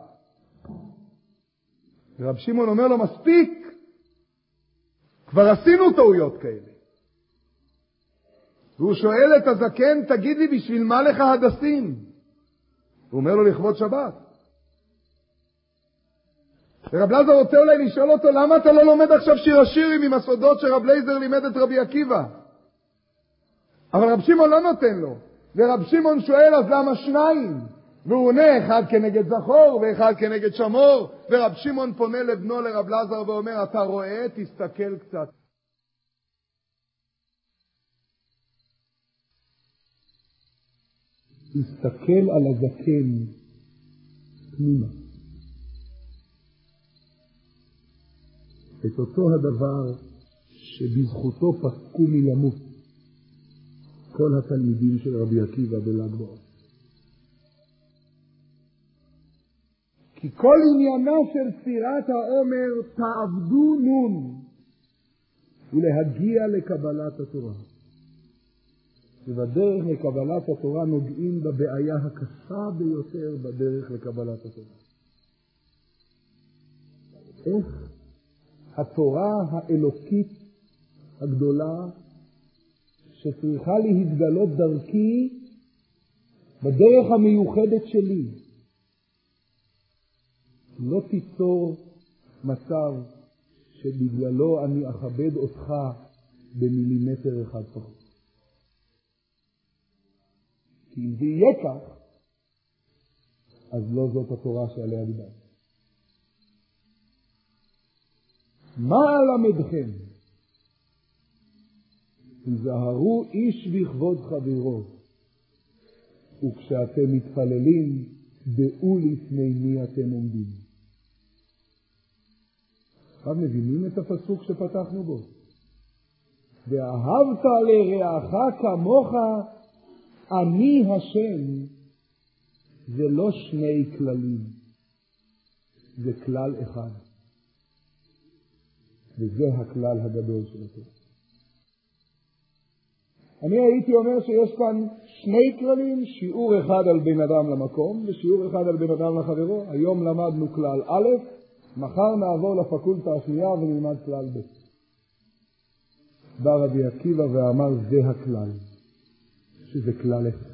ורב שמעון אומר לו, מספיק, כבר עשינו טעויות כאלה. והוא שואל את הזקן, תגיד לי, בשביל מה לך הדסים? הוא אומר לו, לכבוד שבת. ורב אלעזר רוצה אולי לשאול אותו, למה אתה לא לומד עכשיו שיר השירים עם הסודות שרב אליעזר לימד את רבי עקיבא? אבל רב שמעון לא נותן לו. ורב שמעון שואל, אז למה שניים? והוא עונה, אחד כנגד זכור ואחד כנגד שמור. ורב שמעון פונה לבנו לרב אלעזר ואומר, אתה רואה? תסתכל קצת. תסתכל על הזקן פנימה. את אותו הדבר שבזכותו פסקו מלמות כל התלמידים של רבי עקיבא בל"ג בעומר. כי כל עניינה של ספירת העומר תעבדו נון ולהגיע לקבלת התורה. ובדרך לקבלת התורה נוגעים בבעיה הקשה ביותר בדרך לקבלת התורה. איך התורה האלוקית הגדולה שצריכה להתגלות דרכי בדרך המיוחדת שלי לא תיצור מצב שבגללו אני אכבד אותך במילימטר אחד פחות. כי אם זה יהיה כך, אז לא זאת התורה שעליה דיברתי. מה למדכם? תזהרו איש בכבוד חברו, וכשאתם מתפללים, דעו לפני מי אתם עומדים. עכשיו מבינים את הפסוק שפתחנו בו? ואהבת לרעך כמוך, אני השם. זה לא שני כללים, זה כלל אחד. וזה הכלל הגדול של התורה. אני הייתי אומר שיש כאן שני כללים, שיעור אחד על בן אדם למקום ושיעור אחד על בן אדם לחברו. היום למדנו כלל א', מחר נעבור לפקולטה השנייה ונלמד כלל ב'. בא רבי עקיבא ואמר זה הכלל, שזה כלל אחד.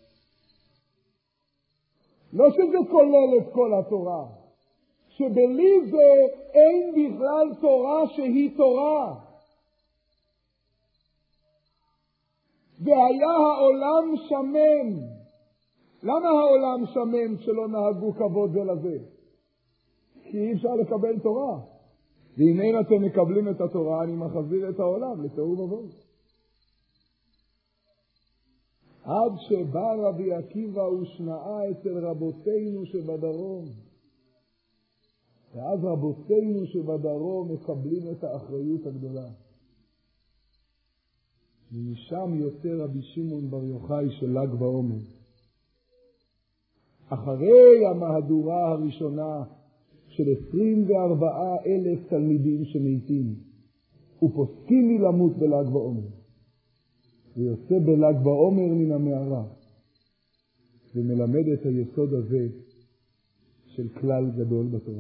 לא שזה כולל את כל התורה, שבלי זה אין בכלל תורה שהיא תורה. והיה העולם שמן. למה העולם שמן כשלא נהגו כבוד זה לזה? כי אי אפשר לקבל תורה. ואם אין אתם מקבלים את התורה, אני מחזיר את העולם לתוהו ובוהו. עד שבא רבי עקיבא ושנאה אצל רבותינו שבדרום. ואז רבותינו שבדרום מקבלים את האחריות הגדולה. ומשם יוצא רבי שמעון בר יוחאי של ל"ג בעומר. אחרי המהדורה הראשונה של 24,000 תלמידים שמתים ופוסקים מלמות בל"ג בעומר, ויוצא בל"ג בעומר מן המערה ומלמד את היסוד הזה של כלל גדול בתורה.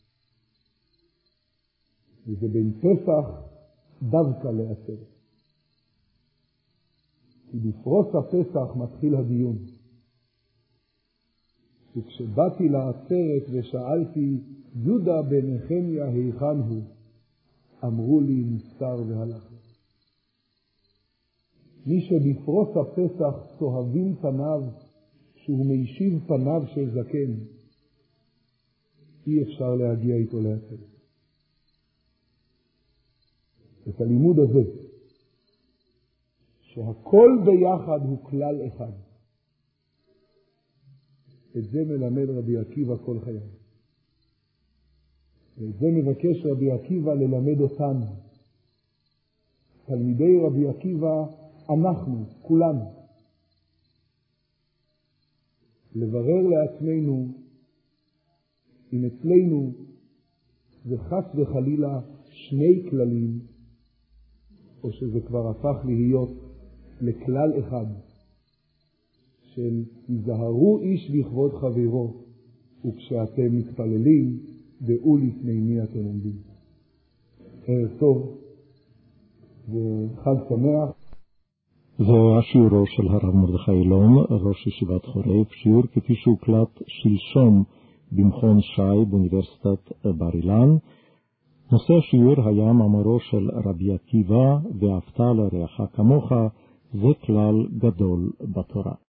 וזה בין פסח דווקא לעצרת. כי בפרוס הפסח מתחיל הדיון. וכשבאתי לעצרת ושאלתי, יהודה בן נחמיה היכן הוא? אמרו לי, נפטר והלך. מי שבפרוס הפסח צוהבים פניו, שהוא מישיב פניו של זקן, אי אפשר להגיע איתו לעצרת. את הלימוד הזה, שהכל ביחד הוא כלל אחד, את זה מלמד רבי עקיבא כל חייו. ואת זה מבקש רבי עקיבא ללמד אותנו. תלמידי רבי עקיבא, אנחנו, כולנו. לברר לעצמנו אם אצלנו זה חס וחלילה שני כללים, או שזה כבר הפך להיות לכלל אחד, של היזהרו איש בכבוד חברו, וכשאתם מתפללים, דעו לפני מי אתם עומדים. ערב טוב וחג שמח. זהו השיעורו של הרב מרדכי אילון, ראש ישיבת חורב, שיעור כפי שהוקלט שלשום במכון שי באוניברסיטת בר אילן. נושא השיעור היה מאמרו של רבי עקיבא, ואהבת לרעך כמוך, זה כלל גדול בתורה.